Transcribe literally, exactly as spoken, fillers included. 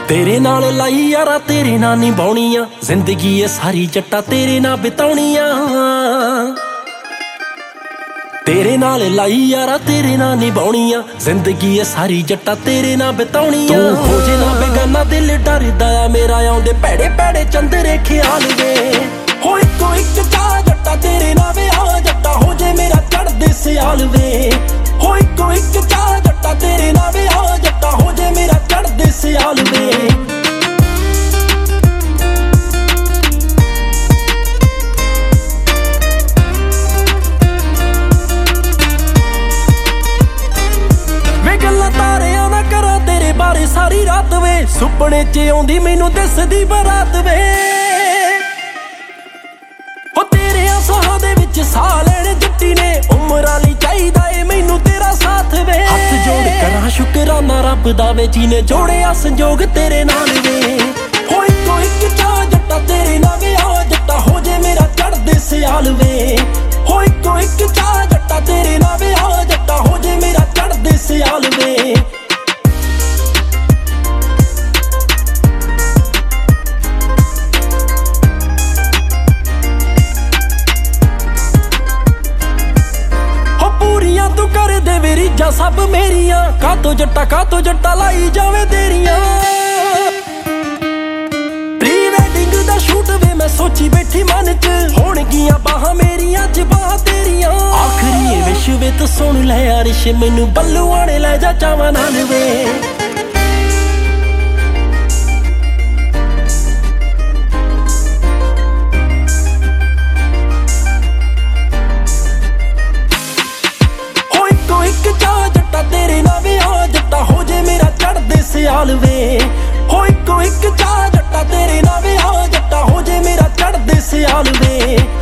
तेरे नाल लाई यारा तेरे नाल निभाउणियां जिंदगी ए सारी जट्टा तेरे नाल बिताउणियां तेरे नाल लाई यारा तेरे नाल निभाउणियां जिंदगी ए सारी जट्टा तेरे नाल बिताउणियां तू हो जे ना बेगाना दिल डरदा आ मेरा आउंदे भैड़े भैड़े चंदरे ख्याल वे हो इको इक चा जट्टा तेरे नाल वे आ जट्टा हो जे मेरा चढ़दे सियाल वे हो इको इक चा जट्टा तेरे नाल वे आ जट्टा हो जे मेरा चढ़दे सियाल वे सारी रात वे सुपने च आउंदी मैनू दसदी बरात वे हो तेरे साहां दे विच साह लैणे जट्टी ने उमरां लई चाहीदा ए मैनू तेरा साथ वे हथ जोड़ करां शुकराना रब दा वे जीने जोड़िया संजोग तेरे नाल वे हो इको इक चा जट्टा तेरे नाल वे आ जट्टा हो जे मेरा चढ़दे सियाल वे हो इको इक चा जट्टा तेरे नाल वे आ जट्टा हो जे मेरा चढ़दे सियाल वे रीजा सब मेरिया कातो जट्टा कातो जट्टा लाई जावे तेरिया प्री वेडिंग दा शूट वे मैं सोची बैठी मन च होणगियां बाहां मेरिया च बाहां तेरिया आखरी विश वे तू सुन लै अरिश मैनू बल्लू आने लै जा चावां नाल वे सियाल वे हो इको इक चा जट्टा तेरे नाल वे आ जट्टा हो जे मेरा चढ़दे सियाल वे।